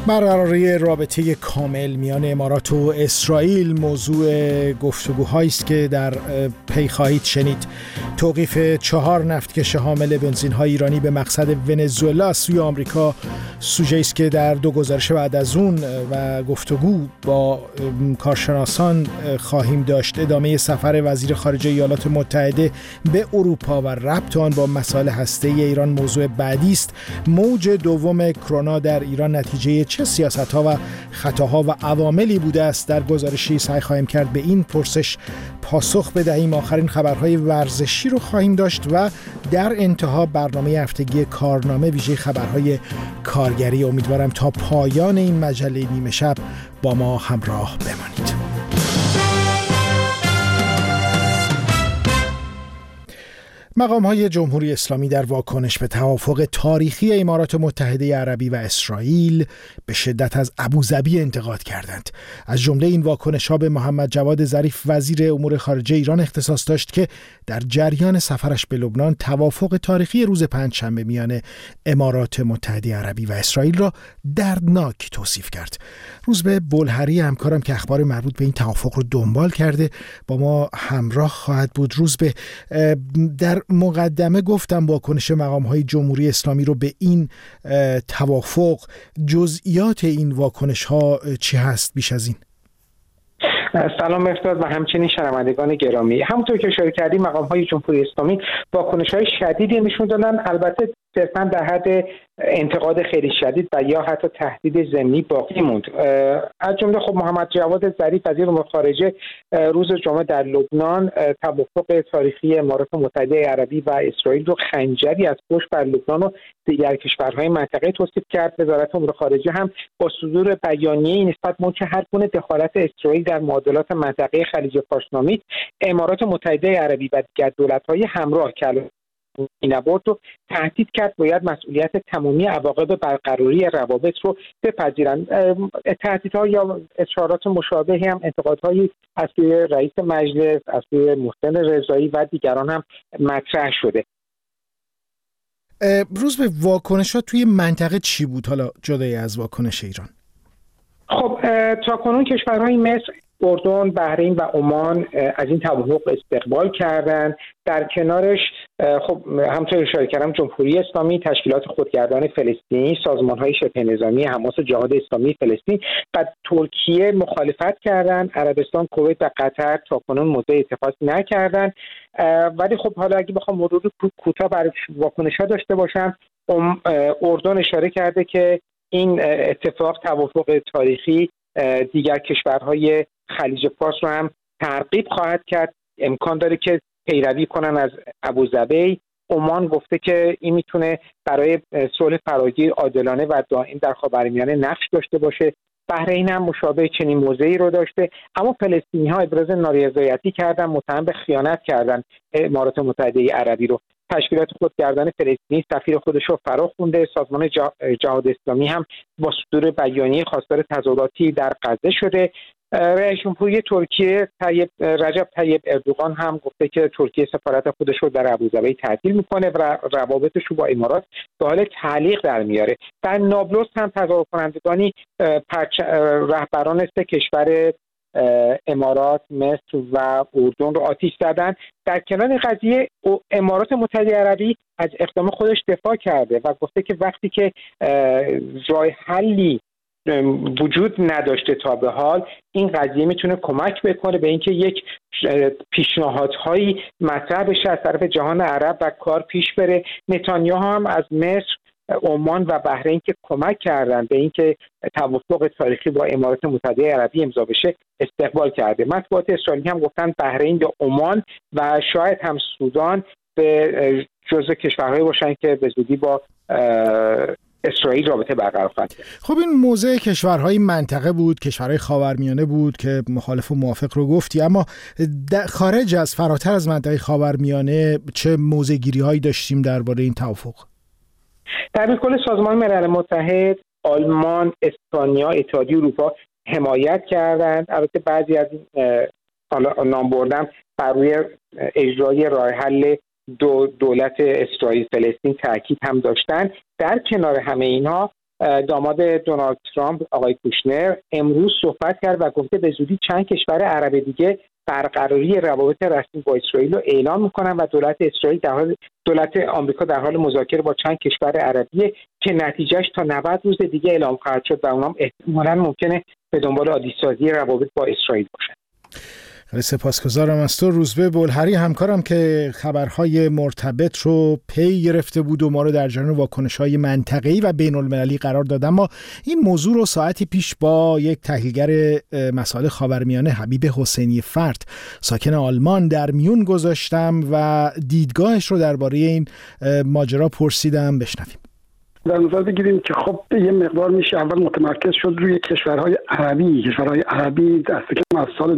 برقراری رابطه کامل میان امارات و اسرائیل موضوع گفتگوهایی است که در پی خواهید شنید. توقیف 4 نفتکش حامل بنزین‌های ایرانی به مقصد ونزوئلا از سوی آمریکا سوژه‌ای است که در 2 گزارش بعد از اون و گفتگو با کارشناسان خواهیم داشت. ادامه سفر وزیر خارجه ایالات متحده به اروپا و ربط آن با مسائل هسته‌ای ایران موضوع بعدی است. موج دوم کرونا در ایران نتیجه چه سیاست‌ها و خطاها و عواملی بوده است؟ در گزارشی سعی خواهیم کرد به این پرسش پاسخ بدهیم. آخرین خبرهای ورزشی رو خواهیم داشت و در انتها برنامه هفتگی کارنامه ویژه خبرهای کارگری. امیدوارم تا پایان این مجله نیمه شب با ما همراه بمانید. مقام‌های جمهوری اسلامی در واکنش به توافق تاریخی امارات متحده عربی و اسرائیل به شدت از ابوظبی انتقاد کردند. از جمله این واکنش‌ها به محمد جواد ظریف وزیر امور خارجه ایران اختصاص داشت که در جریان سفرش به لبنان توافق تاریخی روز پنجشنبه میان امارات متحده عربی و اسرائیل را دردناک توصیف کرد. روزبه بلهری همکارم که اخبار مربوط به این توافق رو دنبال کرده با ما همراه خواهد بود. روزبه، در مقدمه گفتم واکنش مقام‌های جمهوری اسلامی رو به این توافق، جزئیات این واکنش‌ها چی هست بیش از این؟ سلام مرداد و همچنین شنوندگان گرامی. همونطور که اشاره کردیم مقام‌های جمهوری اسلامی واکنش‌های شدیدی نشون دادن، البته صرفاً در حد انتقاد خیلی شدید و یا حتی تهدید ضمنی باقی موند. از جمله خب محمد جواد ظریف وزیر امور خارجه روز جمعه در لبنان توافق تاریخی امارات متحده عربی و اسرائیل رو خنجری از پشت بر لبنان و دیگر کشورهای منطقه توصیف کرد. وزارت امور خارجه هم با صدور بیانیه‌ای نسبت به اینکه هر گونه دخالت اسرائیل در معادلات منطقه خلیج فارس نامید امارات متحده عربی و دیگر دولت‌های همراه کرد این نبرد رو تهدید کرد باید مسئولیت تمامی عواقب برقراری روابط رو بپذیرند. تهدیدها یا اشارات مشابهی هم انتقادهایی از سوی رئیس مجلس، از سوی محسن رضایی و دیگران هم مطرح شده. روز به واکنشات توی منطقه چی بود حالا جدای از واکنش ایران؟ خب تاکنون کشورهای مصر، اردن، بحرین و عمان از این توافق استقبال کردند. در کنارش خب همونطور اشاره کردم جمهوری اسلامی، تشکیلات خودگردان فلسطینی، سازمان‌های شبه نظامی حماس و جهاد اسلامی فلسطین و ترکیه مخالفت کردند. عربستان، کویت و قطر تاکنون موضع اتفاق نکردند. ولی خب حالا اگه بخوام مرور کوتاه بر واکنش‌ها داشته باشم، اردن اشاره کرده که این اتفاق توافق تاریخی دیگر کشورهای خلیج فارس رو هم ترغیب خواهد کرد، امکان داره که پیروی کنن از ابوظبی. عمان گفته که این میتونه برای صلح فراگیر عادلانه و دائم در خاورمیانه نقش داشته باشه. بحرین هم مشابه چنین موضعی رو داشته، اما فلسطینی‌ها ابراز نارضایتی کردن، متهم به خیانت کردن امارات متحده عربی رو. تشکیلات خودگردان فلسطینی سفیر خودش رو فرا خونده. سازمان جهاد اسلامی هم با صدور بیانیه خواستار تظاهراتی در غزه شده. رئیس جمهوری ترکیه رجب طیب اردوغان هم گفته که ترکیه سفارت خودش رو در ابوظبی تعطیل میکنه و روابطش رو با امارات به حال تعلیق در میاره. در نابلس هم تظاهر کنندگانی رهبران 3 کشور امارات، مصر و اردن رو آتش زدن. در کنار قضیه امارات متحده عربی از اقدام خودش دفاع کرده و گفته که وقتی که راه حلی وجود نداشته تا به حال، این قضیه میتونه کمک بکنه به اینکه یک پیشنهادهایی مطرح بشه از طرف جهان عرب و کار پیش بره. نتانیاهو هم از مصر، عمان و بحرین که کمک کردن به اینکه توافق تاریخی با امارات متحده عربی امضا بشه استقبال کرده. مطبوعات اسرائیلی هم گفتن بحرین و عمان و شاید هم سودان به جزو کشورهایی باشن که به زودی با اسرائیل رابطه برقرار خواهد کرد. خب این موضع کشورهای منطقه بود، کشورهای خاورمیانه بود که مخالف و موافق رو گفتی، اما خارج از فراتر از منطقه خاورمیانه چه موضع گیری هایی داشتیم درباره این توافق؟ در کل سازمان ملل متحد، آلمان، اسپانیا، اتحادیه اروپا حمایت کردند. البته بعضی از نام بردم بر روی اجرای راه حل دولت اسرائیل فلسطین تاکید هم داشتن. در کنار همه اینها داماد دونالد ترامپ آقای کوشنر امروز صحبت کرد و گفته به زودی چند کشور عرب دیگه برقراری روابط رسمی با اسرائیل رو اعلام میکنن و دولت آمریکا در حال مذاکره با چند کشور عربیه که نتیجهش تا 90 روز دیگه اعلام خواهد شد و اونام احتمالاً ممکنه به دنبال عادی‌سازی روابط با اسرائیل باشن. خیلی سپاسگزارم از تو روزبه بلهری، همکارم که خبرهای مرتبط رو پی گرفته بود و ما رو در جریان واکنش‌های منطقه‌ای و بین‌المللی قرار داد. اما این موضوع رو ساعتی پیش با یک تحلیلگر مسائل خاورمیانه حبیب حسینی فرد ساکن آلمان در میون گذاشتم و دیدگاهش رو درباره این ماجرا پرسیدم. بشنویم. در نظر بگیریم که خب یه مقدار میشه اول متمرکز شد روی کشورهای عربی دست کم از سال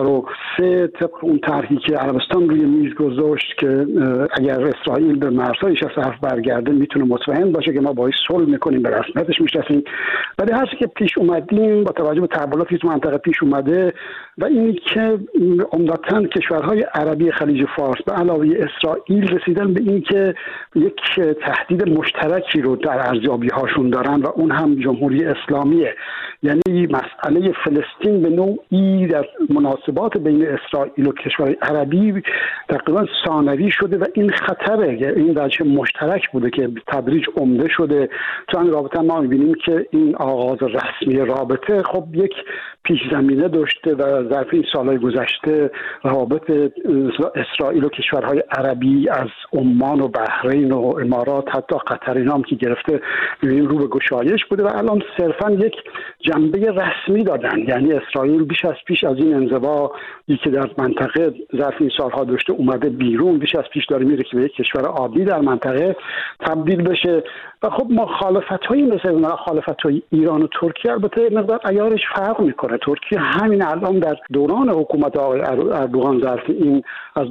2003 طبق اون طرحی که عربستان روی میز گذاشت که اگر اسرائیل به مرزهای 67 برگرده میتونه مطمئن باشه که ما باهاش صلح میکنیم، به رسمیتش میشناسیم. ولی هر چی که پیش اومدیم با توجه به تحولاتی که تو منطقه پیش اومده و اینی که عمدتاً کشورهای عربی خلیج فارس به علاوه اسرائیل رسیدن به این که یک تهدید مشترکی رو در ارزیابی هاشون دارن و اون هم جمهوری اسلامیه. یعنی مسئله فلسطین به نوعی در مناسبات بین اسرائیل و کشورهای عربی تقریبا ثانوی شده و این خطره، این وجه مشترک بوده که تدریج عمده شده. تو این رابطه ما می‌بینیم که این آغاز رسمی رابطه خب یک پیش زمینه داشته و ظرف این سالهای گذشته روابط اسرائیل و کشورهای عربی از عمان و بحرین و امارات حتی قطر اینا هم که گرفته ببینیم رو به گشایش بوده و الان صرفا یک جنبه رسمی دادن. یعنی اسرائیل بیش از پیش از این انزوایی که در منطقه ظرف این سالها داشته اومده بیرون، بیش از پیش داره میره که به یک کشور عادی در منطقه تبدیل بشه. و خب مخالفت‌هایی مثل مخالفت‌های ایران و ترکیه البته مقدار عیارش فرق میکنه. ترکیه همین الان در دوران حکومت آقای اردوغان ظرف این از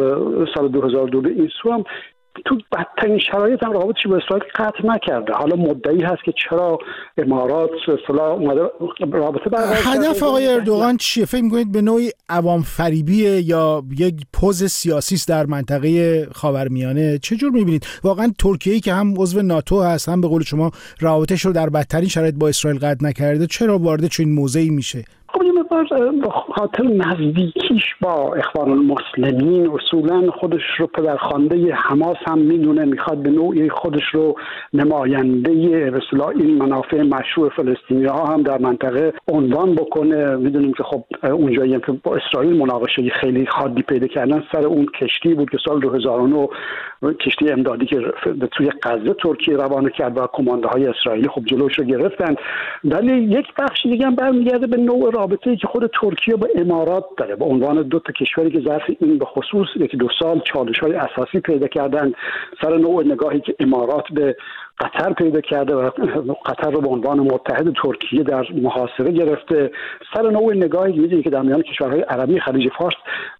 سال 2002 به این سو هم تو بدترین شرایط هم رابطش با اسرائیل قطع نکرده. حالا مدعی هست که چرا امارات اصطلاح اومده رابطه برقرار کرده. هدف آقای اردوغان چیه؟ فکر می‌کنید به نوعی عوام فریبیه یا یک پوز سیاسی است در منطقه خاورمیانه؟ چه جور می‌بینید؟ واقعا ترکیه‌ای که هم عضو ناتو هست هم به قول شما روابطش رو در بدترین شرایط با اسرائیل قطع نکرده، چرا وارد چنین موضعی میشه؟ خب یه مقدار به خاطر نزدیکیش با اخوان المسلمین اصولا خودش رو پدرخوانده حماس هم میدونه، میخواد به نوعی خودش رو نماینده به اصطلاح این منافع مشروع فلسطینی ها هم در منطقه عنوان بکنه. میدونیم که خب اونجایی که با اسرائیل مناقشه خیلی حادی پیدا کردن سر اون کشتی بود که سال 2009 کشتی امدادی که توی غزه ترکیه روانه کرد و کمانده‌های اسرائیلی خب جلوش رو گرفتن. ولی یک بخش دیگه هم برمیگرده به نوع رابطه‌ای که خود ترکیه با امارات داره به عنوان دو تا کشوری که ظرف این به خصوص یکی دو سال چالش‌های اساسی پیدا کردن سر نوع نگاهی که امارات به قطر پیدا کرده و قطر رو به عنوان متحد ترکیه در محاصره گرفته، سر نوع نگاهی می‌دونید که در میان کشورهای عربی خلیج فارس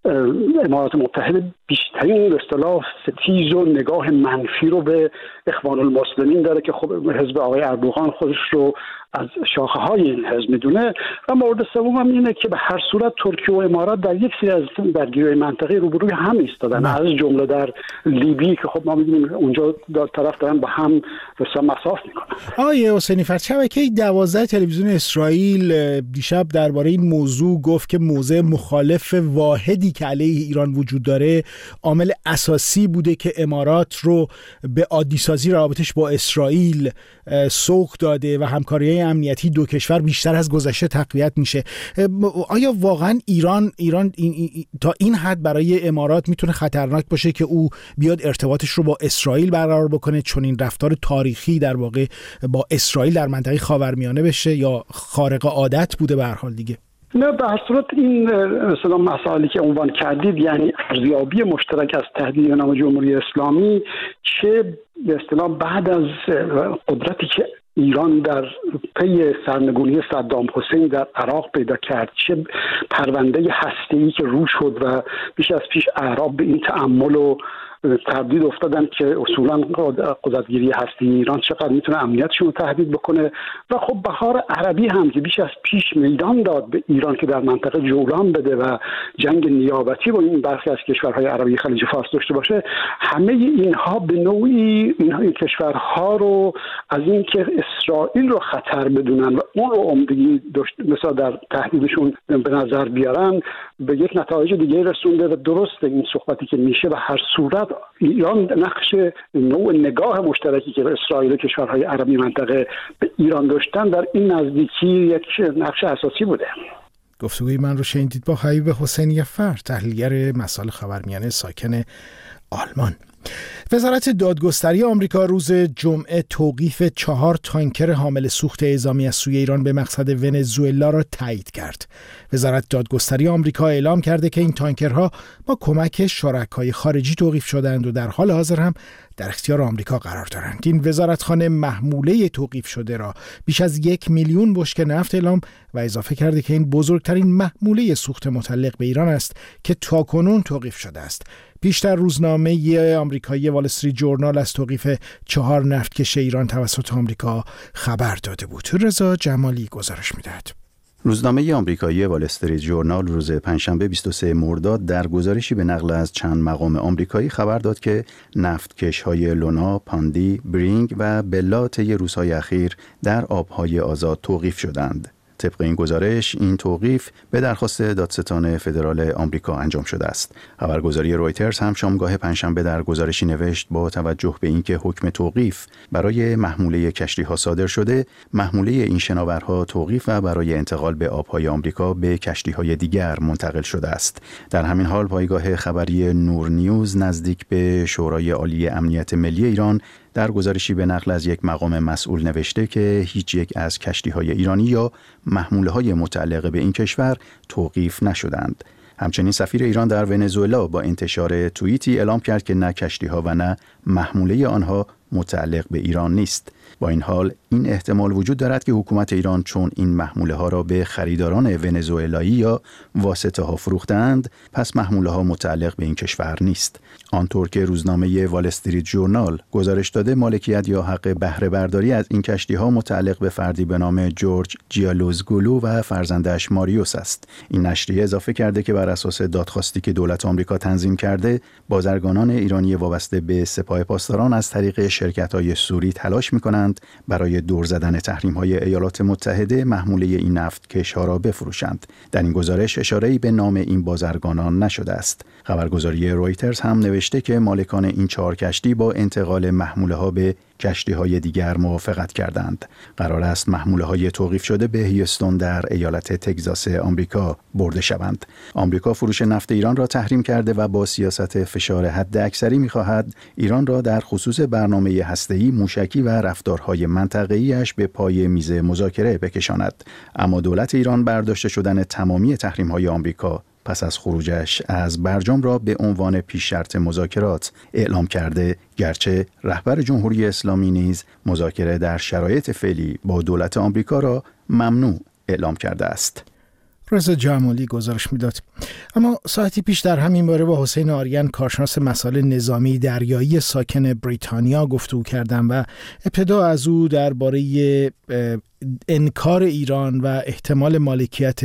امارات متحده بیشترین به اصطلاح ستیز و نگاه منفی رو به اخوان المسلمین داره که خب حزب آقای اردوغان خودش رو از شاخه‌های این حزب میدونه. و مورد سوم هم اینه که به هر صورت ترکیه و امارات در یک سری از درگیری‌های منطقه‌ای روبروی هم ایستادن، از جمله در لیبی که خب ما می‌دونیم اونجا دو طرف دارن با هم رسما مصاف میکنن. آقای حسینی فرد، شبکه 12 تلویزیون اسرائیل دیشب درباره این موضوع گفت که موضع مخالف واحدی که علیه ایران وجود داره عامل اساسی بوده که امارات رو به عادی‌سازی روابطش با اسرائیل سوق داده و همکاری امنیتی دو کشور بیشتر از گذشته تقویت میشه. آیا واقعا ایران تا این حد برای امارات میتونه خطرناک باشه که او بیاد ارتباطش رو با اسرائیل برقرار بکنه، چون این رفتار تاریخی در واقع با اسرائیل در منطقه خاورمیانه بشه، یا خارق عادت بوده به هر حال دیگه؟ نه، به هر صورت این مثلا مسائلی که عنوان کردید، یعنی ارزیابی مشترک از تهدید به نام جمهوری اسلامی، چه به اصطلاح بعد از قدرتی که ایران در پی سرنگونی صدام حسین در عراق پیدا کرد، چه پرونده هسته‌ای که رو شد و بیش از پیش اعراب به این تأمل و تردید افتادن که اصولا قدرتگیری هستی ایران چقدر میتونه امنیتشون رو تهدید بکنه. و خب بهار عربی هم که بیش از پیش میدان داد به ایران که در منطقه جولان بده و جنگ نیابتی با این برخی از کشورهای عربی خلیج فارس داشته باشه، همه اینها به نوعی این کشورها رو از اینکه اسرائیل رو خطر بدونن و اون رو عمدگی مثلا در تهدیدشون به نظر بیارن به یک نتایج دیگه رسونده. و درسته این صحبتی که میشه و هر صورت ایران نقش نوع نگاه مشترکی که اسرائیل و کشورهای عربی منطقه به ایران داشتن در این نزدیکی یک نقش اساسی بوده. گفتگوی من رو شنیدید با حبیب حسینی فر، تحلیلگر مسائل خاورمیانه ساکن آلمان. وزارت دادگستری آمریکا روز جمعه توقیف 4 تانکر حامل سوخت اعزامی از سوی ایران به مقصد ونزوئلا را تایید کرد. وزارت دادگستری آمریکا اعلام کرده که این تانکرها با کمک شرکای خارجی توقیف شدند و در حال حاضر هم در اختیار آمریکا قرار دارند. این وزارتخانه محموله توقیف شده را بیش از 1 میلیون بشکه نفت اعلام و اضافه کرده که این بزرگترین محموله سوخت متعلق به ایران است که تاکنون توقیف شده است. پیشتر روزنامه آمریکایی وال استریت جورنال از توقیف 4 نفتکش ایران توسط آمریکا خبر داده بود. رضا جمالی گزارش می‌دهد. روزنامه آمریکایی وال استریت جورنال روز پنجشنبه 23 مرداد در گزارشی به نقل از چند مقام آمریکایی خبر داد که نفتکش‌های لونا، پاندی، برینگ و بلا طی روزهای اخیر در آب‌های آزاد توقیف شدند. طبق این گزارش این توقیف به درخواست دادستان فدرال آمریکا انجام شده است. خبرگزاری رویترز هم شامگاه پنجشنبه در گزارشی نوشت با توجه به اینکه حکم توقیف برای محموله کشتی‌ها صادر شده، محموله این شناورها توقیف و برای انتقال به آب‌های آمریکا به کشتی‌های دیگر منتقل شده است. در همین حال پایگاه خبری نور نیوز نزدیک به شورای عالی امنیت ملی ایران در گزارشی به نقل از یک مقام مسئول نوشته که هیچ یک از کشتی‌های ایرانی یا محموله‌های متعلق به این کشور توقیف نشدند. همچنین سفیر ایران در ونزوئلا با انتشار توییتی اعلام کرد که نه کشتی‌ها و نه محموله آنها متعلق به ایران نیست. با این حال این احتمال وجود دارد که حکومت ایران چون این محموله ها را به خریداران ونزوئلایی یا واسطه ها فروختند، پس محموله ها متعلق به این کشور نیست. آنطور که روزنامه وال استریت جورنال گزارش داده، مالکیت یا حق بهره برداری از این کشتی ها متعلق به فردی به نام جورج جیالوزگولو و فرزندش ماریوس است. این نشریه اضافه کرده که بر اساس دادخواستی که دولت آمریکا تنظیم کرده، بازرگانان ایرانی وابسته به سپاه پاسداران از طریق شرکت‌های سوری تلاش می‌کنند برای دور زدن تحریم‌های ایالات متحده محموله این نفتکش‌ها را بفروشند. در این گزارش اشاره‌ای به نام این بازرگانان نشده است. خبرگزاری رویترز هم نوشته که مالکان این 4 کشتی با انتقال محموله‌ها به کشتی‌های دیگر موافقت کردند. قرار است محموله‌های توقیف شده به هیوستون در ایالت تگزاس آمریکا برده شوند. آمریکا فروش نفت ایران را تحریم کرده و با سیاست فشار حداکثری می‌خواهد ایران را در خصوص برنامه هسته‌ای، موشکی و رفتارهای منطقه‌ایش به پای میز مذاکره بکشاند. اما دولت ایران برداشته شدن تمامی تحریم‌های آمریکا پس از خروجش از برجام را به عنوان پیش شرط مذاکرات اعلام کرده، گرچه رهبر جمهوری اسلامی نیز مذاکره در شرایط فعلی با دولت آمریکا را ممنوع اعلام کرده است. رضا جمالی گزارش میداد. اما ساعتی پیش در همین باره با حسین آریان، کارشناس مسائل نظامی دریایی ساکن بریتانیا گفتگو کردم و ابتدا از او درباره انکار ایران و احتمال مالکیت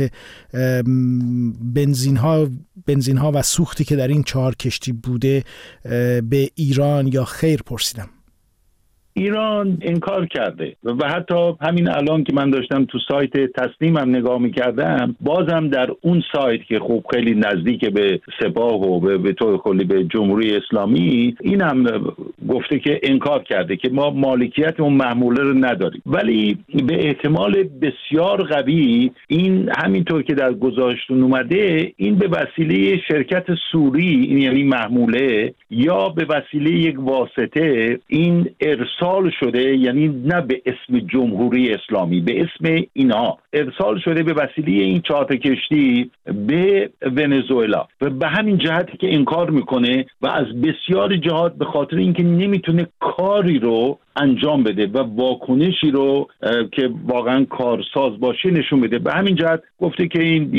بنزین‌ها و سوختی که در این 4 کشتی بوده به ایران یا خیر پرسیدم. ایران انکار کرده و حتی همین الان که من داشتم تو سایت تسنیمم نگاه میکردم، بازم در اون سایت که خب خیلی نزدیک به سپاه و به طور کلی به جمهوری اسلامی، این هم گفته که انکار کرده که ما مالکیت اون محموله رو نداریم. ولی به احتمال بسیار قوی این همینطور که در گزارشتون اومده، این به وسیله شرکت سوری، این یعنی محموله، یا به وسیله یک واسطه این ارسال ارسال شده، یعنی نه به اسم جمهوری اسلامی، به اسم اینها ارسال شده به وسیله این 4 کشتی به ونزوئلا و به همین جهتی که انکار میکنه و از بسیار جهات به خاطر اینکه نمیتونه کاری رو انجام بده و واکنشی رو که واقعا کارساز باشه نشون بده، به همین جهت گفته که این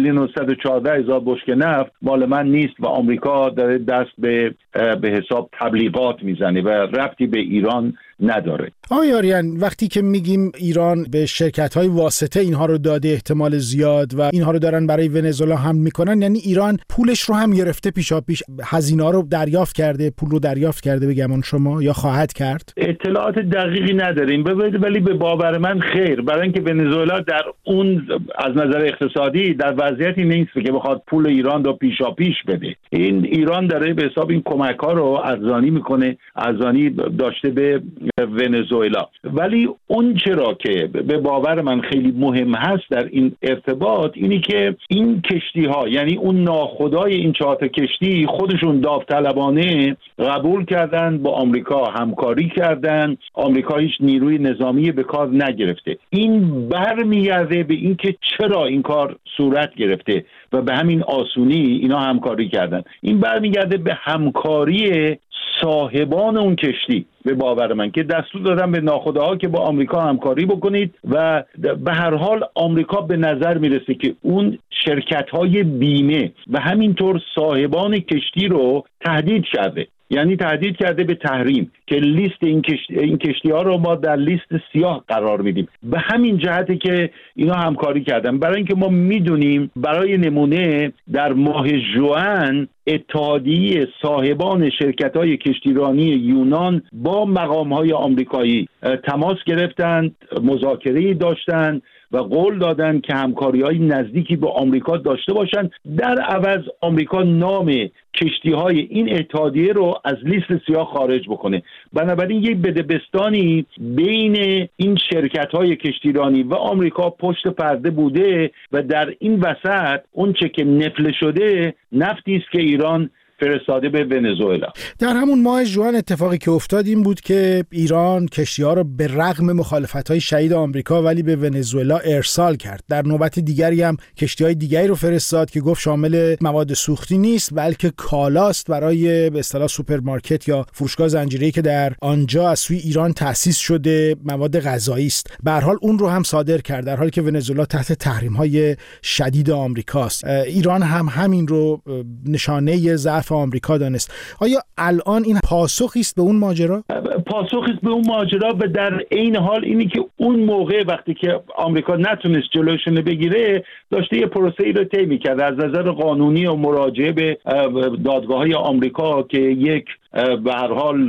1,114,000 بشکه نفت مال من نیست و آمریکا داره دست به حساب تبلیغات میزنه و ربطی به ایران نداره. آقای آریان، وقتی که میگیم ایران به شرکت‌های واسطه اینها رو داده احتمال زیاد و اینها رو دارن برای ونزوئلا حمل میکنن، یعنی ایران پولش رو هم گرفته پیشاپیش، هزینه‌ها رو دریافت کرده، پول رو دریافت کرده به گمان شما یا خواهد کرد؟ اطلاعات دقیقی نداریم ولی به باور من خیر، برای اینکه ونزوئلا در اون از نظر اقتصادی در وضعیتی نیست که بخواد پول ایران رو پیشاپیش بده. این ایران داره به حساب این کمک‌ها رو ارزانی میکنه، ارزانی داشته به ونزوئلا. ولی اون چرا که به باور من خیلی مهم هست در این ارتباط اینی که این کشتی ها، یعنی اون ناخدای این 4 کشتی خودشون داوطلبانه قبول کردن، با آمریکا همکاری کردن، آمریکا هیچ نیروی نظامی به کار نگرفته. این برمیگرده به اینکه چرا این کار صورت گرفته و به همین آسونی اینا همکاری کردن. این برمیگرده به همکاری صاحبان اون کشتی به باور من که دستور دادن به ناخداها که با آمریکا همکاری بکنید و به هر حال آمریکا به نظر میرسه که اون شرکت‌های بیمه و همینطور صاحبان کشتی رو تهدید کرده، یعنی تهدید کرده به تحریم که لیست این کشتی ها رو ما در لیست سیاه قرار میدیم. به همین جهته که اینا همکاری کردن. برای اینکه ما میدونیم برای نمونه در ماه ژوئن اتحادیه صاحبان شرکت‌های کشتیرانی یونان با مقام‌های آمریکایی تماس گرفتند، مذاکره‌ای داشتند و قول دادن که همکاری‌های نزدیکی با آمریکا داشته باشند. در عوض آمریکا نام کشتی‌های این اتحادیه رو از لیست سیاه خارج بکنه. بنابراین یک بدبستانی بین این شرکت‌های کشتیرانی و آمریکا پشت پرده بوده و در این وسط اون چه که نفله شده نفتی است که ایران فرستاده به ونزوئلا. در همون ماه ژوئن اتفاقی که افتاد این بود که ایران کشتی‌ها رو به رغم مخالفت‌های شدید آمریکا ولی به ونزوئلا ارسال کرد. در نوبت دیگری هم کشتی‌های دیگری رو فرستاد که گفت شامل مواد سوختی نیست بلکه کالاست برای به اصطلاح سوپرمارکت یا فروشگاه زنجیره‌ای که در آنجا از سوی ایران تأسیس شده، مواد غذایی است. به هر حال اون رو هم صادر کرد در حالی که ونزوئلا تحت تحریم‌های شدید آمریکاست. ایران هم همین رو نشانه ضعف آمریکا دانست. آیا الان این پاسخی است به اون ماجرا؟ پاسخی است به اون ماجرا و در عین حال اینی که اون موقع وقتی که آمریکا نتونست جلوشون بگیره داشته یه پروسه‌ای رو طی می‌کرد از نظر قانونی و مراجعه به دادگاه‌های آمریکا که یک به هر حال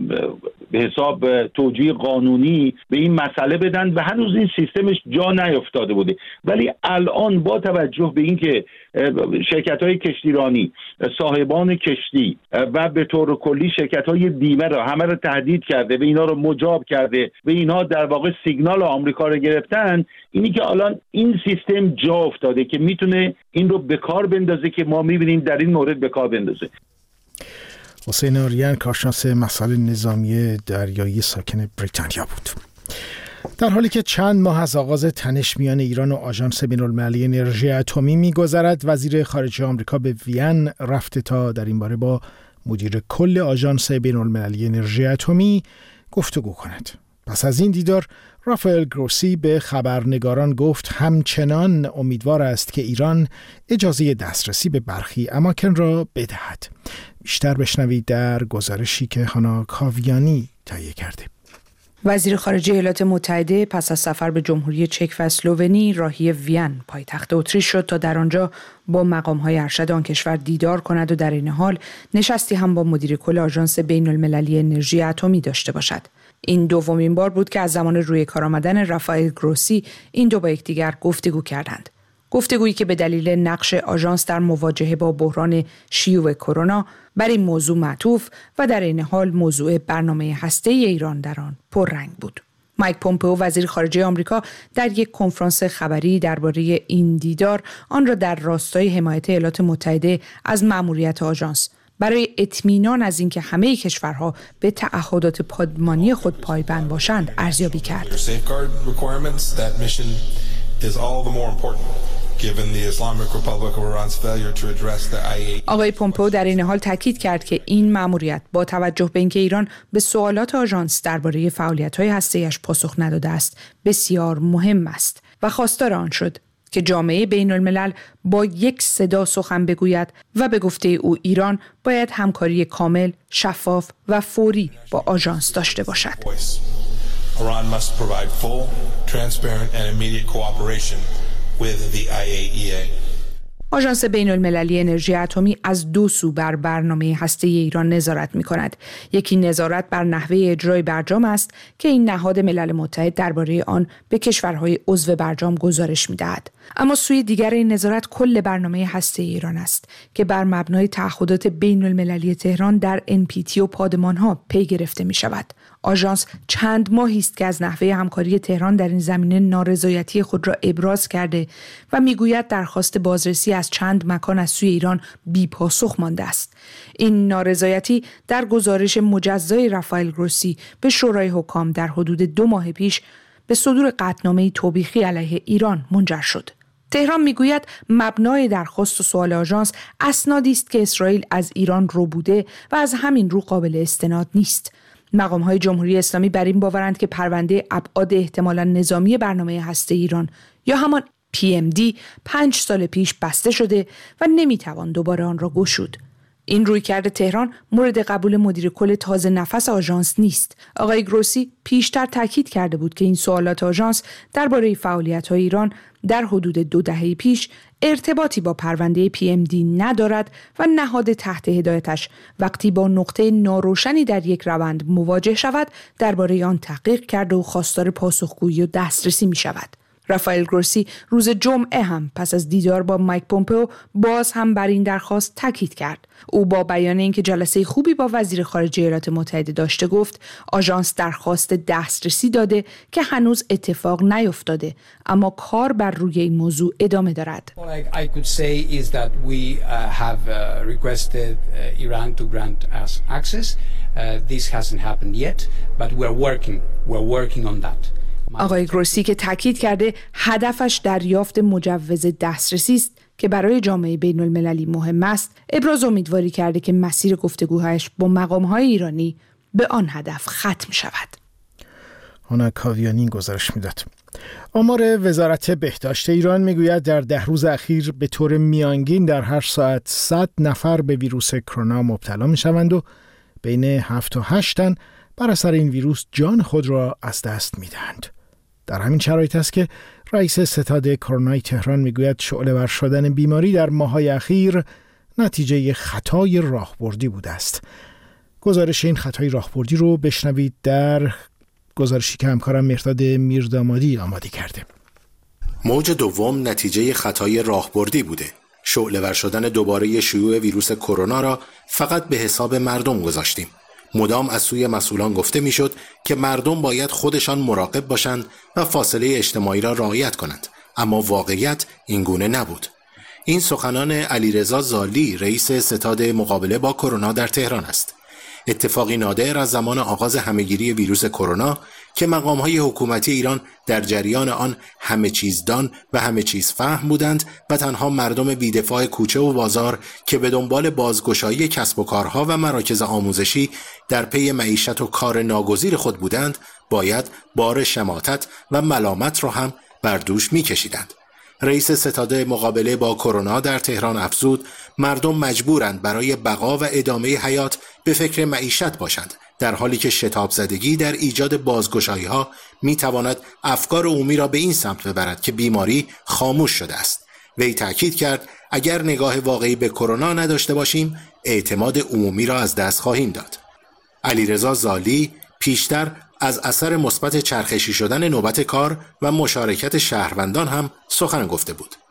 به حساب توجیه قانونی به این مسئله بدن و هنوز این سیستمش جا نیفتاده بوده. ولی الان با توجه به اینکه شرکت‌های کشتیرانی، صاحبان کشتی و به طور کلی شرکت‌های بیمه را همه را تهدید کرده و اینا رو مجاب کرده و اینا در واقع سیگنال آمریکا رو گرفتن، اینی که الان این سیستم جا افتاده که میتونه این رو به کار بندازه که ما می‌بینیم در این مورد به کار بندازه. حسین آریان، کارشناس مسائل نظامی دریایی ساکن بریتانیا بود. در حالی که چند ماه از آغاز تنش میان ایران و آژانس بین‌المللی انرژی اتمی می‌گذرد، وزیر خارجه آمریکا به وین رفته تا در این باره با مدیر کل آژانس بین‌المللی انرژی اتمی گفتگو کند. پس از این دیدار رافائل گروسی به خبرنگاران گفت همچنان امیدوار است که ایران اجازه دسترسی به برخی اماکن را بدهد. بیشتر بشنوید در گزارشی که هانا کاویانی تهیه کرده. وزیر خارجه ایالات متحده پس از سفر به جمهوری چک و اسلوونی راهی وین پایتخت اتریش شد تا در آنجا با مقام‌های ارشد آن کشور دیدار کند و در این حال نشستی هم با مدیر کل آژانس بین‌المللی انرژی اتمی داشته باشد. این دومین بار بود که از زمان روی کار آمدن رافائل گروسی این دو با یکدیگر گفتگو کردند. گفتگویی که به دلیل نقش آژانس در مواجهه با بحران شیوع کرونا بر این موضوع معطوف و در این حال موضوع برنامه هسته‌ای ایران در آن پررنگ بود. مایک پومپئو وزیر خارجه آمریکا در یک کنفرانس خبری درباره این دیدار آن را در راستای حمایت ایالات متحده از مأموریت آژانس برای اطمینان از اینکه همه کشورها به تعهدات پادمانی خود پایبند باشند ارزیابی کرد. آقای پومپئو در این حال تاکید کرد که این مأموریت با توجه به اینکه ایران به سوالات آژانس درباره فعالیت‌های هسته‌ایش پاسخ نداده است، بسیار مهم است و خواستار آن شد که جامعه بین الملل با یک صدا سخن بگوید و به گفته او ایران باید همکاری کامل، شفاف و فوری با آژانس داشته باشد. Iran must provide full, transparent and immediate cooperation with the IAEA. آژانس بین المللی انرژی اتمی از دو سو بر برنامه هسته‌ای ایران نظارت می‌کند. یکی نظارت بر نحوه اجرای برجام است که این نهاد ملل متحد درباره آن به کشورهای عضو برجام گزارش می‌دهد. اما سوی دیگر این نظارت کل برنامه هسته‌ای ایران است که بر مبنای تعهدات بین المللی تهران در NPT و پادمان‌ها پی گرفته می‌شود. آژانس چند ماهی است که از نحوه همکاری تهران در این زمینه نارضایتی خود را ابراز کرده و میگوید درخواست بازرسی از چند مکان از سوی ایران بی پاسخ مانده است. این نارضایتی در گزارش مجزای رافائل گروسی به شورای حکام در حدود 2 ماه پیش به صدور قطعنامه توبیخی علیه ایران منجر شد. تهران میگوید مبنای درخواست و سوال آژانس اسنادی است که اسرائیل از ایران ربوده و از همین رو قابل استناد نیست. مقام‌های جمهوری اسلامی بر این باورند که پرونده ابعاد احتمالاً نظامی برنامه هسته ایران یا همان PMD 5 سال پیش بسته شده و نمیتوان دوباره آن را گشود. این رویکرد تهران مورد قبول مدیر کل تازه نفس آژانس نیست. آقای گروسی پیشتر تاکید کرده بود که این سوالات آژانس درباره فعالیت‌های ایران در حدود 2 دهه پیش ارتباطی با پرونده PMD ندارد و نهاد تحت هدایتش وقتی با نقطه ناروشنی در یک روند مواجه شود درباره آن تحقیق کرده و خواستار پاسخگویی و دسترسی می شود. رافائل گروسی روز جمعه هم پس از دیدار با مایک پومپئو باز هم بر این درخواست تاکید کرد. او با بیان اینکه جلسه خوبی با وزیر خارجه ایالات متحده داشته گفت آژانس درخواست دسترسی داده که هنوز اتفاق نیفتاده اما کار بر روی این موضوع ادامه دارد. I could say is that we have requested Iran to grant us access. This hasn't happened yet, but we're working on that. آقای گروسی که تاکید کرده هدفش دریافت مجوز دسترسی است که برای جامعه بین المللی مهم است، ابراز امیدواری کرده که مسیر گفتگوهایش با مقام‌های ایرانی به آن هدف ختم شود. هانا کاویانی گزارش میداد. آمار وزارت بهداشت ایران میگوید در 10 روز اخیر به طور میانگین در هر ساعت 100 نفر به ویروس کرونا مبتلا میشوند و بین 7 تا 8 تن بر اثر این ویروس جان خود را از دست میدهند. در همین شرایط است که رئیس ستاد کرونای تهران میگوید شعله‌ور شدن بیماری در ماه‌های اخیر نتیجه خطای راهبردی بوده است. گزارش این خطای راهبردی رو بشنوید در گزارشی که همکارم مرداد میردامادی آماده کرده. موج دوم نتیجه خطای راهبردی بوده. شعله‌ور شدن دوباره شیوع ویروس کرونا را فقط به حساب مردم گذاشتیم. مدام از سوی مسئولان گفته میشد که مردم باید خودشان مراقب باشند و فاصله اجتماعی را رعایت کنند، اما واقعیت این گونه نبود. این سخنان علیرضا زالی رئیس ستاد مقابله با کرونا در تهران است. اتفاقی نادر از زمان آغاز همهگیری ویروس کرونا که مقام‌های حکومتی ایران در جریان آن همه چیز دان و همه چیز فهم بودند و تنها مردم بی‌دفاع کوچه و بازار که به دنبال بازگشایی کسب و کارها و مراکز آموزشی در پی معیشت و کار ناگزیر خود بودند، باید بار شماتت و ملامت را هم بر دوش می‌کشیدند. رئیس ستاد مقابله با کرونا در تهران افزود مردم مجبورند برای بقا و ادامه حیات به فکر معیشت باشند، در حالی که شتاب زدگی در ایجاد بازگشایی‌ها می‌تواند افکار عمومی را به این سمت ببرد که بیماری خاموش شده است. وی تأکید کرد اگر نگاه واقعی به کرونا نداشته باشیم اعتماد عمومی را از دست خواهیم داد. علیرضا زالی پیشتر از اثر مثبت چرخشی شدن نوبت کار و مشارکت شهروندان هم سخن گفته بود.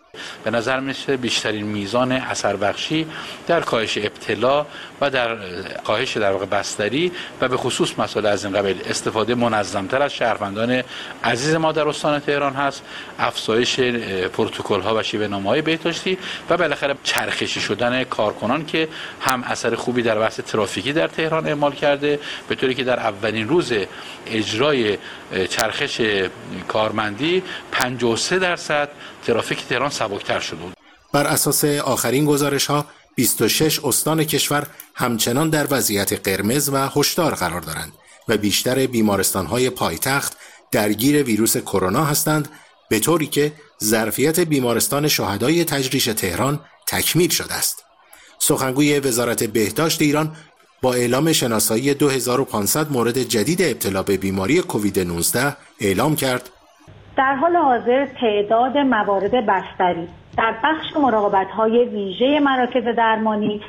به نظر میشه بیشترین میزان اثر بخشی در کاهش ابتلا و در کاهش در واقع بستری و به خصوص مسائل از این قبیل استفاده منظمتر از شهروندان عزیز ما در استان تهران هست، افزایش پروتکل ها و شیوه نامه‌های بهداشتی و بالاخره چرخشی شدن کارکنان که هم اثر خوبی در بحث ترافیکی در تهران اعمال کرده، به طوری که در اولین روز اجرای چرخش کارمندی 53% ترافیک تهران سبکتر شده بود. بر اساس آخرین گزارش‌ها 26 استان کشور همچنان در وضعیت قرمز و هشدار قرار دارند و بیشتر بیمارستان‌های پایتخت درگیر ویروس کرونا هستند، به طوری که ظرفیت بیمارستان شهدای تجریش تهران تکمیل شده است. سخنگوی وزارت بهداشت ایران با اعلام شناسایی 2500 مورد جدید ابتلا به بیماری کووید 19 اعلام کرد در حال حاضر تعداد موارد بستری در بخش مراقبت‌های ویژه مراکز درمانی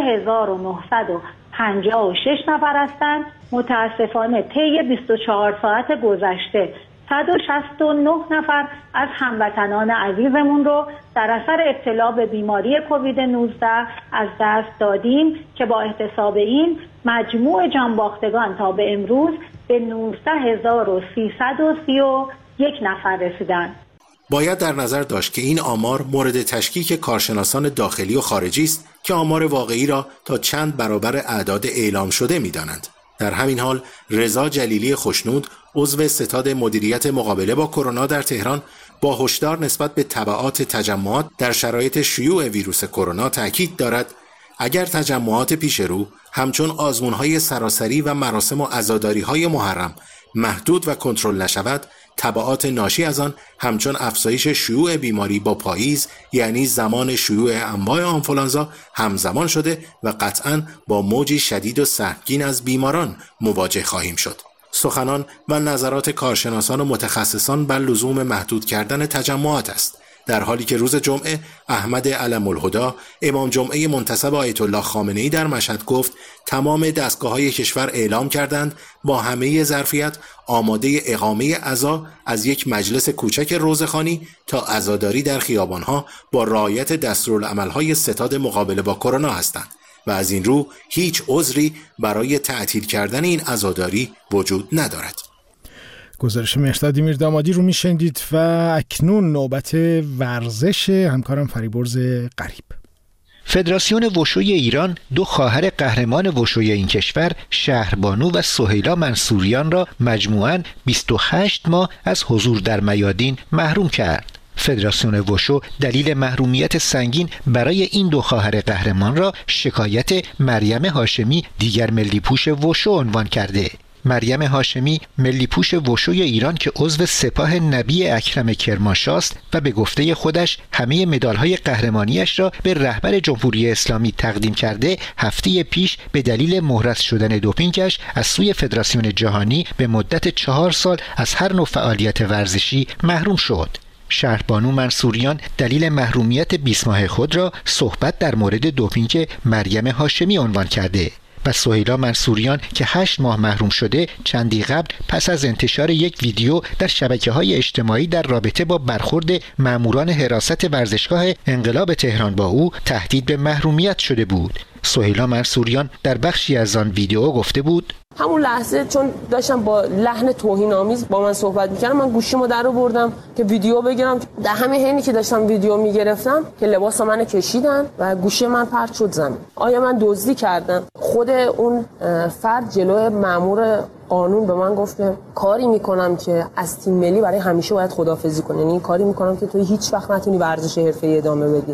3956 نفر هستند. متاسفانه طی 24 ساعت گذشته 169 نفر از هموطنان عزیزمون رو در اثر ابتلا به بیماری کووید 19 از دست دادیم که با احتساب این مجموع جانباختگان تا به امروز به 19331 نفر رسیدند. باید در نظر داشت که این آمار مورد تشکیک کارشناسان داخلی و خارجی است که آمار واقعی را تا چند برابر اعداد اعلام شده می‌دانند. در همین حال رضا جلیلی خوشنود عضو ستاد مدیریت مقابله با کرونا در تهران با هشدار نسبت به تبعات تجمعات در شرایط شیوع ویروس کرونا تاکید دارد اگر تجمعات پیش رو همچون آزمون‌های سراسری و مراسم و عزاداری‌های محرم محدود و کنترل نشود، تبعات ناشی از آن همچون افزایش شیوع بیماری با پاییز یعنی زمان شیوع انواع آنفولانزا همزمان شده و قطعاً با موجی شدید و سهمگین از بیماران مواجه خواهیم شد. سخنان و نظرات کارشناسان و متخصصان بر لزوم محدود کردن تجمعات است، در حالی که روز جمعه احمد علم الهدی امام جمعه منتسب آیت الله خامنه‌ای در مشهد گفت تمام دستگاه‌های کشور اعلام کردند با همه ظرفیت آماده اقامه عزا از یک مجلس کوچک روزخوانی تا عزاداری در خیابان‌ها با رعایت دستورالعمل‌های ستاد مقابله با کرونا هستند و از این رو هیچ عذری برای تعطیل کردن این عزاداری وجود ندارد. گزارش مهرداد میردامادی رو میشنیدید و اکنون نوبت ورزش همکارم فریبرز قریب. فدراسیون وشوی ایران دو خواهر قهرمان وشوی این کشور شهربانو و سهیلا منصوریان را مجموعاً 28 ماه از حضور در میادین محروم کرد. فدراسیون وشو دلیل محرومیت سنگین برای این دو خواهر قهرمان را شکایت مریم هاشمی دیگر ملی پوش وشو عنوان کرده. مریم هاشمی ملی پوش وشوی ایران که عضو سپاه نبی اکرم کرمانشاه است و به گفته خودش همه مدال‌های قهرمانیش را به رهبر جمهوری اسلامی تقدیم کرده، هفته پیش به دلیل محرز شدن دوپینگش از سوی فدراسیون جهانی به مدت 4 سال از هر نوع فعالیت ورزشی محروم شد. شهربانو منصوریان دلیل محرومیت 20 ماه خود را صحبت در مورد دوپینگ مریم هاشمی عنوان کرده و سهیلا منصوریان که 8 ماه محروم شده چندی قبل پس از انتشار یک ویدیو در شبکه‌های اجتماعی در رابطه با برخورد ماموران حراست ورزشگاه انقلاب تهران با او تهدید به محرومیت شده بود. سهیلا منصوریان در بخشی از آن ویدیو گفته بود همون لحظه چون داشتم با لحن توهین‌آمیز با من صحبت می‌کردم، من گوشیمو درآوردم که ویدیو بگیرم. در همین حینی که داشتم ویدیو می‌گرفتم که لباس منو کشیدن و گوشی من پرت شد زمین. آیا من دزدی کردم؟ خود اون فرد جلوی مأمور قانون به من گفت که کاری می‌کنم که از تیم ملی برای همیشه باید خداحافظی کنی، یعنی کاری می‌کنم که تو هیچ وقت نتونی ورزش حرفه‌ای ادامه بدی.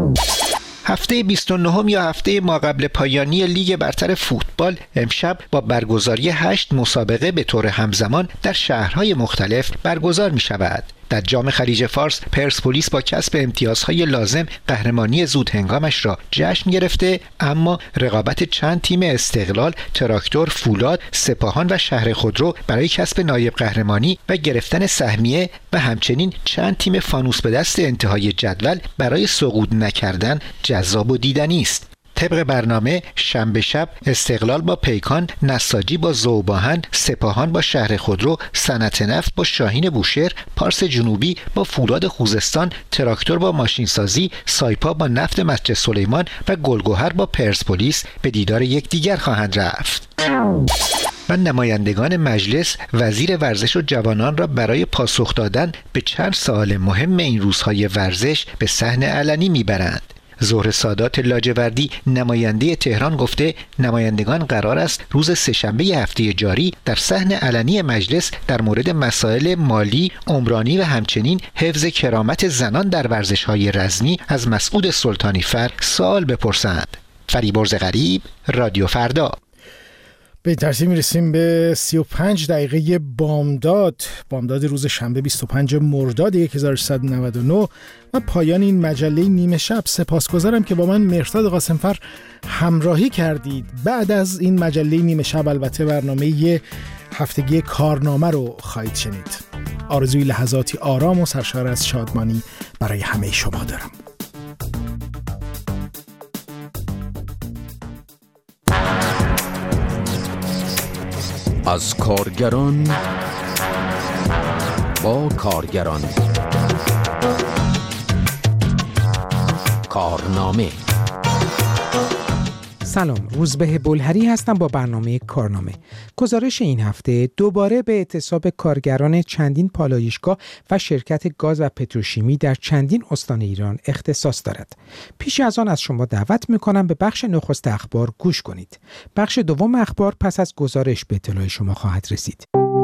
هفته 29 یا هفته ماقبل پایانی لیگ برتر فوتبال امشب با برگزاری 8 مسابقه به طور همزمان در شهرهای مختلف برگزار می شود. در جام خلیج فارس پرسپولیس با کسب امتیازهای لازم قهرمانی زود هنگامش را جشن گرفته، اما رقابت چند تیم استقلال، تراکتور، فولاد، سپاهان و شهر خودرو برای کسب نایب قهرمانی و گرفتن سهمیه و همچنین چند تیم فانوس به دست انتهای جدول برای سقوط نکردن جذاب و دیدنی است. طبق برنامه شنبه شب استقلال با پیکان، نساجی با ذوباهن، سپاهان با شهر خودرو، صنعت نفت با شاهین بوشهر، پارس جنوبی با فولاد خوزستان، تراکتور با ماشینسازی، سایپا با نفت مسجد سلیمان و گلگهر با پرسپولیس به دیدار یکدیگر خواهند رفت. و نمایندگان مجلس وزیر ورزش و جوانان را برای پاسخ دادن به چند سوال مهم این روزهای ورزش به صحن علنی میبرند. زهره سادات لاجوردی نماینده تهران گفته نمایندگان قرار است روز سه‌شنبه هفته جاری در صحن علنی مجلس در مورد مسائل مالی، عمرانی و همچنین حفظ کرامت زنان در ورزش‌های رزمی از مسعود سلطانی فر سوال بپرسند. فریبرز غریب، رادیو فردا. به ترتیب میرسیم به 35 دقیقه بامداد روز شنبه 25 مرداد 1399 و پایان این مجله نیمه شب. سپاسگزارم که با من مهرداد قاسمفر همراهی کردید. بعد از این مجله نیمه شب البته برنامه هفتگی کارنامه رو خواهید شنید. آرزوی لحظاتی آرام و سرشار از شادمانی برای همه شما دارم. از کارگران با کارگران. کارنامه. سلام، روزبه بلهری هستم با برنامه کارنامه. گزارش این هفته دوباره به اعتصاب کارگران چندین پالایشگاه و شرکت گاز و پتروشیمی در چندین استان ایران اختصاص دارد. پیش از آن از شما دعوت می‌کنم به بخش نخست اخبار گوش کنید. بخش دوم اخبار پس از گزارش به اطلاع شما خواهد رسید.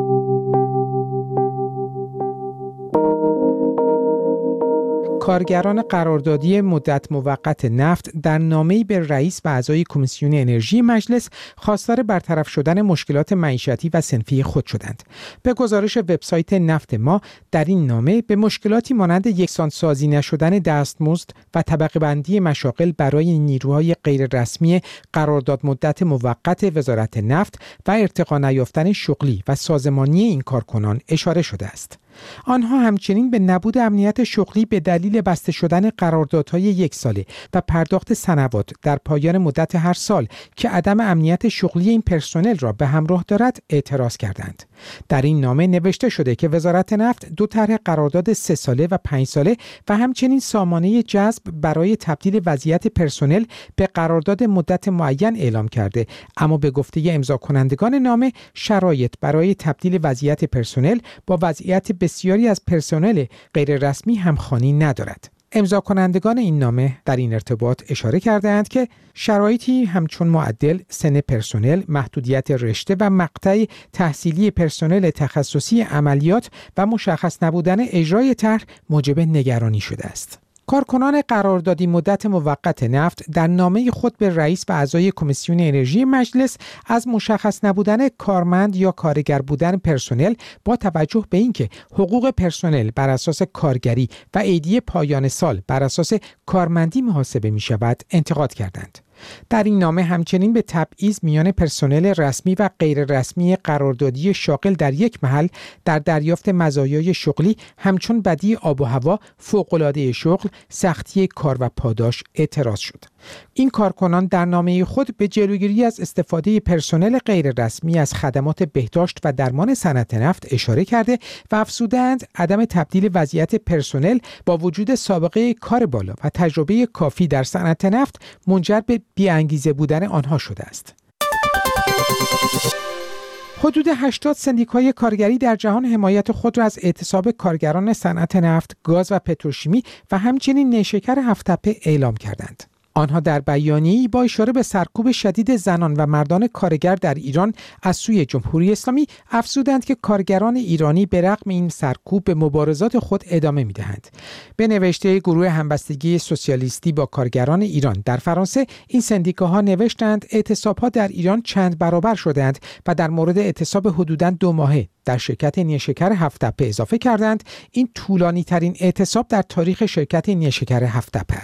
کارگران قراردادی مدت موقت نفت در نامه‌ای به رئیس و اعضای کمیسیون انرژی مجلس خواستار برطرف شدن مشکلات معیشتی و صنفی خود شدند. به گزارش وبسایت نفت ما در این نامه به مشکلاتی مانند یکسانسازی نشدن دستمزد و طبقه بندی مشاغل برای نیروهای غیر رسمی قرارداد مدت موقت وزارت نفت و ارتقا نیافتن شغلی و سازمانی این کارکنان اشاره شده است. آنها همچنین به نبود امنیت شغلی به دلیل بسته شدن قراردادهای 1 ساله و پرداخت سنوات در پایان مدت هر سال که عدم امنیت شغلی این پرسنل را به همراه دارد اعتراض کردند. در این نامه نوشته شده که وزارت نفت 2 طرح قرارداد 3 ساله و 5 ساله و همچنین سامانه جذب برای تبدیل وضعیت پرسنل به قرارداد مدت معین اعلام کرده، اما به گفته امضا کنندگان نامه شرایط برای تبدیل وضعیت پرسنل با وضعیت بسیاری از پرسنل غیر رسمی همخوانی ندارد. امضا کنندگان این نامه در این ارتباط اشاره کردند که شرایطی همچون معدل سن پرسنل، محدودیت رشته و مقطع تحصیلی پرسنل تخصصی عملیات و مشخص نبودن اجرای طرح موجب نگرانی شده است. کارکنان قراردادی مدت موقت نفت در نامه خود به رئیس و اعضای کمیسیون انرژی مجلس از مشخص نبودن کارمند یا کارگر بودن پرسنل با توجه به اینکه حقوق پرسنل بر اساس کارگری و عیدی پایان سال بر اساس کارمندی محاسبه می شود انتقاد کردند. در این نامه همچنین به تبعیض میان پرسنل رسمی و غیر رسمی قراردادی شاغل در یک محل در دریافت مزایای شغلی همچون بدی آب و هوا، فوق‌العاده شغل، سختی کار و پاداش اعتراض شد. این کارکنان در نامه خود به جلوگیری از استفاده پرسنل غیر رسمی از خدمات بهداشت و درمان صنعت نفت اشاره کرده و افزودند عدم تبدیل وضعیت پرسنل با وجود سابقه کار بالا و تجربه کافی در صنعت نفت منجر به بی‌انگیزه بودن آنها شده است. حدود 80 سندیکای کارگری در جهان حمایت خود را از اعتصاب کارگران صنعت نفت، گاز و پتروشیمی و همچنین نیشکر هفت‌تپه اعلام کردند. آنها در بیانیه‌ای با اشاره به سرکوب شدید زنان و مردان کارگر در ایران از سوی جمهوری اسلامی افزودند که کارگران ایرانی به رغم این سرکوب به مبارزات خود ادامه می‌دهند. به نوشته گروه همبستگی سوسیالیستی با کارگران ایران در فرانسه، این سندیکاها نوشتند اعتصاب‌ها در ایران چند برابر شدند و در مورد اعتصاب حدوداً 2 ماهه در شرکت نیشکر هفت‌تپه اضافه کردند این طولانی‌ترین اعتصاب در تاریخ شرکت نیشکر هفت‌تپه است.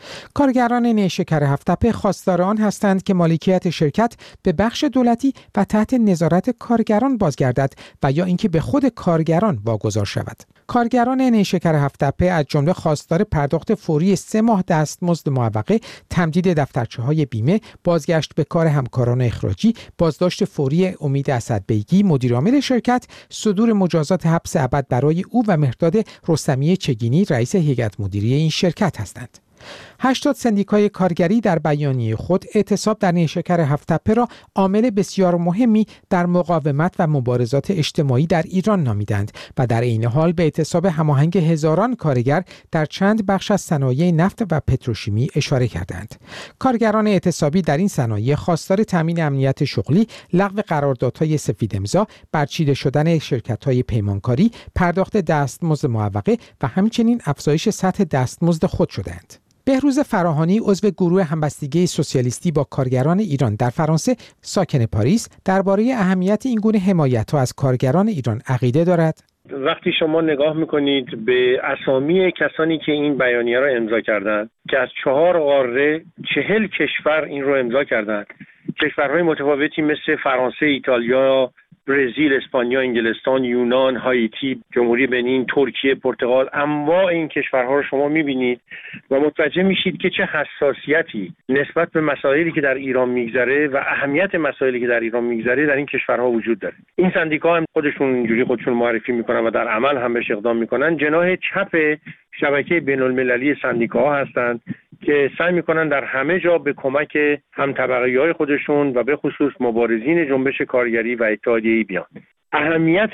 کارگران نیشکر هفت‌تپه خواستار آن هستند که مالکیت شرکت به بخش دولتی و تحت نظارت کارگران بازگردد و یا اینکه به خود کارگران واگذار شود. کارگران نیشکر هفت‌تپه از جمله خواستار پرداخت فوری 3 ماه دستمزد معوقه، تمدید دفترچه‌های بیمه، بازگشت به کار همکاران اخراجی، بازداشت فوری امید اسدبیگی مدیرعامل شرکت، صدور مجازات حبس ابد برای او و مهرداد رستمی چگینی رئیس هیئت مدیره این شرکت هستند. 80 سندیکای کارگری در بیانیه خود اعتصاب در نیشکر هفت‌تپه را عامل بسیار مهمی در مقاومت و مبارزات اجتماعی در ایران نامیدند و در عین حال به اعتصاب هماهنگ هزاران کارگر در چند بخش از صنایع نفت و پتروشیمی اشاره کردند. کارگران اعتصابی در این صنایع خواستار تامین امنیت شغلی، لغو قراردادهای سفید امضا، برچیده شدن شرکت‌های پیمانکاری، پرداخت دستمزد معوقه و همچنین افزایش سطح دستمزد خود شدند. بهروز فراهانی عضو گروه همبستگی سوسیالیستی با کارگران ایران در فرانسه ساکن پاریس درباره اهمیت این گونه حمایت‌ها از کارگران ایران عقیده دارد. وقتی شما نگاه میکنید به اسامی کسانی که این بیانیه را امضا کردند که از 4 قاره 40 کشور این رو امضا کردند، کشورهای متفاوتی مثل فرانسه، ایتالیا، برزیل، اسپانیا، انگلستان، یونان، هایتی، جمهوری بنین، ترکیه، پرتغال، انواع این کشورها رو شما می‌بینید و متوجه میشید که چه حساسیتی نسبت به مسائلی که در ایران میگذره و اهمیت مسائلی که در ایران میگذره در این کشورها وجود داره. این سندیکا هم خودشون اینجوری خودشون معرفی میکنن و در عمل هم بهش اقدام میکنن. جناح چپ شبکه بین‌المللی سندیکاها هستند که سعی میکنن در همه جا به کمک همطبقه‌های خودشون و به خصوص مبارزین جنبش کارگری و اتحادیه‌ای بیان. اهمیت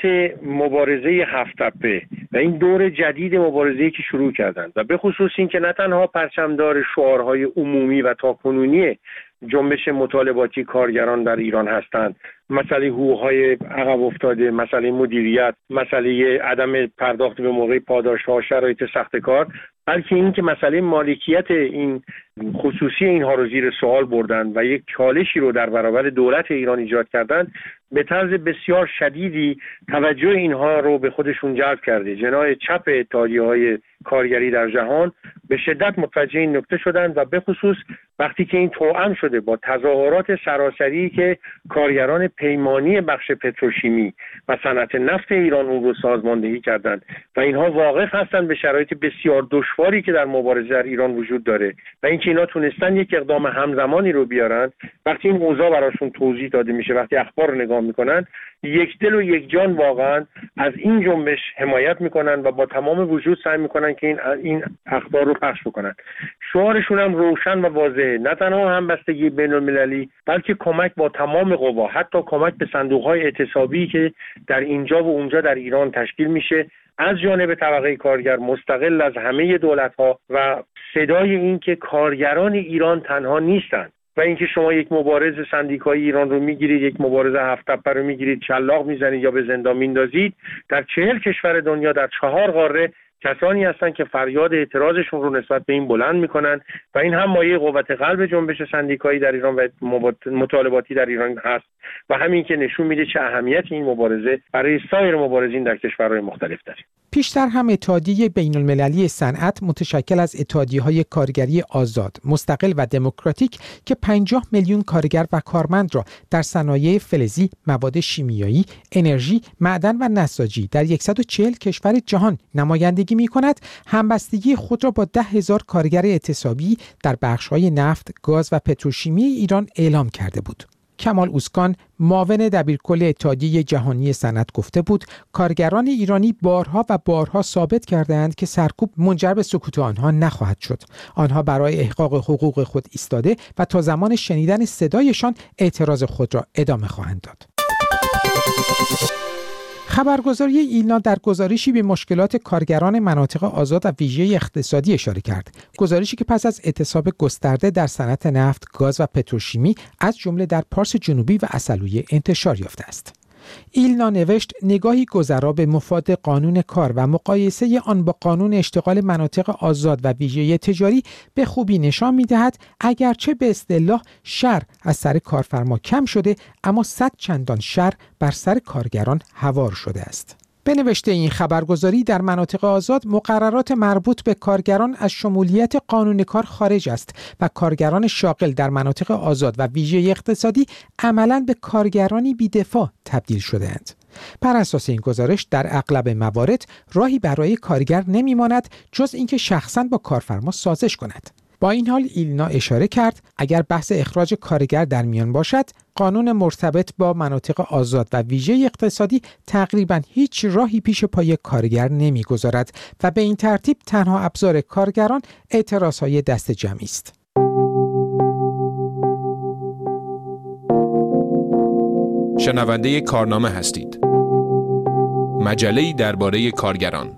مبارزه هفت‌تپه و این دور جدید مبارزه‌ای که شروع کردند و به خصوص این که نه تنها پرچمدار شعارهای عمومی و تاکنونی جنبش مطالباتی کارگران در ایران هستند، مسئله حقوق‌های عقب افتاده، مسئله مدیریت، مسئله عدم پرداخت به موقع پاداش‌ها، شرایط سخت کار، بلکه این که مسئله مالکیت این خصوصی اینها رو زیر سوال بردن و یک چالشی رو در برابر دولت ایران ایجاد کردن، به طرز بسیار شدیدی توجه اینها رو به خودشون جلب کرده. جناح چپ اتحادیه‌های کارگری در جهان به شدت متوجه این نکته شدند و به خصوص وقتی که این توأم شده با تظاهرات سراسری که کارگران پیمانی بخش پتروشیمی و صنعت نفت ایران اون رو سازماندهی کردند و اینها واقف هستند به شرایط بسیار دشواری که در مبارزه در ایران وجود داره و اینکه اینا تونستن یک اقدام همزمانی رو بیارن، وقتی این اوضاع براشون توضیح داده میشه، وقتی اخبار رو نگاه میکنن، یک دل و یک جان واقعا از این جنبش حمایت میکنن و با تمام وجود سعی میکنن که این اخبار رو پخش بکنن. شعارشون هم روشن و واضحه، نه تنها همبستگی بین‌المللی بلکه کمک با تمام قوا، حتی کمک به صندوق‌های اعتصابی که در اینجا و اونجا در ایران تشکیل میشه از جانب طبقه کارگر مستقل از همه دولت‌ها و صدای این که کارگران ایران تنها نیستند و اینکه شما یک مبارز سندیکایی ایران رو میگیرید، یک مبارز هفت‌تپه رو میگیرید، شلاق میزنید یا به زندان میندازید، در 40 کشور دنیا در 4 قاره کسانی هستند که فریاد اعتراضشون رو نسبت به این بلند میکنن و این هم مایه قوت قلب جنبش سندیکایی در ایران و مطالباتی در ایران هست و همین که نشون میده چه اهمیت این مبارزه برای سایر مبارزین در کشورهای مختلف داره. پیشتر هم اتحادیه بین‌المللی صنعت متشکل از اتحادیه‌های کارگری آزاد، مستقل و دموکراتیک که 50 میلیون کارگر و کارمند را در صنایع فلزی، مواد شیمیایی، انرژی، معدن و نساجی در 140 کشور جهان نمایندگی می‌کند، همبستگی خود را با 10,000 کارگر اعتصابی در بخش‌های نفت، گاز و پتروشیمی ایران اعلام کرده بود. کمال اوسکان معاون دبیرکل اتحادیه جهانی صنعت گفته بود کارگران ایرانی بارها و بارها ثابت کردند که سرکوب منجر به سکوت آنها نخواهد شد. آنها برای احقاق حقوق خود ایستاده و تا زمان شنیدن صدایشان اعتراض خود را ادامه خواهند داد. خبرگزاری ایلنا در گزارشی به مشکلات کارگران مناطق آزاد و ویژه اقتصادی اشاره کرد. گزارشی که پس از اعتصاب گسترده در صنعت نفت، گاز و پتروشیمی از جمله در پارس جنوبی و عسلویه انتشار یافته است. ایلنا نوشت نگاهی گذرا به مفاد قانون کار و مقایسه آن با قانون اشتغال مناطق آزاد و ویژه تجاری به خوبی نشان می‌دهد اگرچه به اصطلاح شر از سر کارفرما کم شده، اما 100 چندان شر بر سر کارگران هوار شده است. به نوشته این خبرگزاری در مناطق آزاد مقررات مربوط به کارگران از شمولیت قانون کار خارج است و کارگران شاغل در مناطق آزاد و ویژه اقتصادی عملاً به کارگرانی بی‌دفاع تبدیل شده‌اند. بر اساس این گزارش در اغلب موارد راهی برای کارگر نمی‌ماند جز اینکه شخصاً با کارفرما سازش کند. با این حال ایلنا اشاره کرد اگر بحث اخراج کارگر در میان باشد، قانون مرتبط با مناطق آزاد و ویژه اقتصادی تقریباً هیچ راهی پیش پای کارگر نمی‌گذارد و به این ترتیب تنها ابزار کارگران اعتراضهای دست جمعی است. شنونده کارنامه هستید. مجله‌ای درباره کارگران.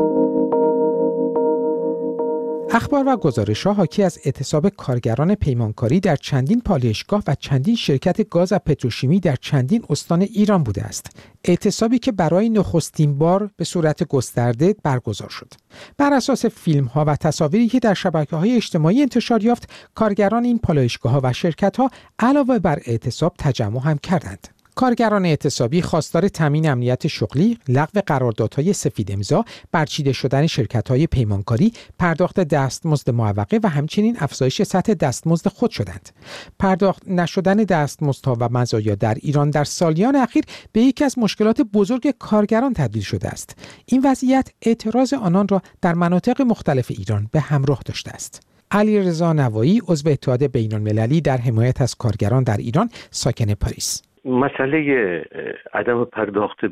اخبار و گزارش‌ها حاکی از اعتصاب کارگران پیمانکاری در چندین پالایشگاه و چندین شرکت گاز و پتروشیمی در چندین استان ایران بوده است. اعتصابی که برای نخستین بار به صورت گسترده برگزار شد. بر اساس فیلم‌ها و تصاویری که در شبکه‌های اجتماعی انتشار یافت، کارگران این پالایشگاه‌ها و شرکت‌ها علاوه بر اعتصاب تجمع هم کردند. کارگران اعتصابی خواستار تامین امنیت شغلی، لغو قراردادهای سفید امضا، برچیده شدن شرکت‌های پیمانکاری، پرداخت دستمزد معوقه و همچنین افزایش سطح دستمزد خود شدند. پرداخت نشدن دستمزدها و مزایا در ایران در سالیان اخیر به یکی از مشکلات بزرگ کارگران تبدیل شده است. این وضعیت اعتراض آنان را در مناطق مختلف ایران به همراه داشته است. علیرضا نوایی، عضو اتحاد بین‌المللی در حمایت از کارگران در ایران، ساکن پاریس: مسئله عدم پرداخت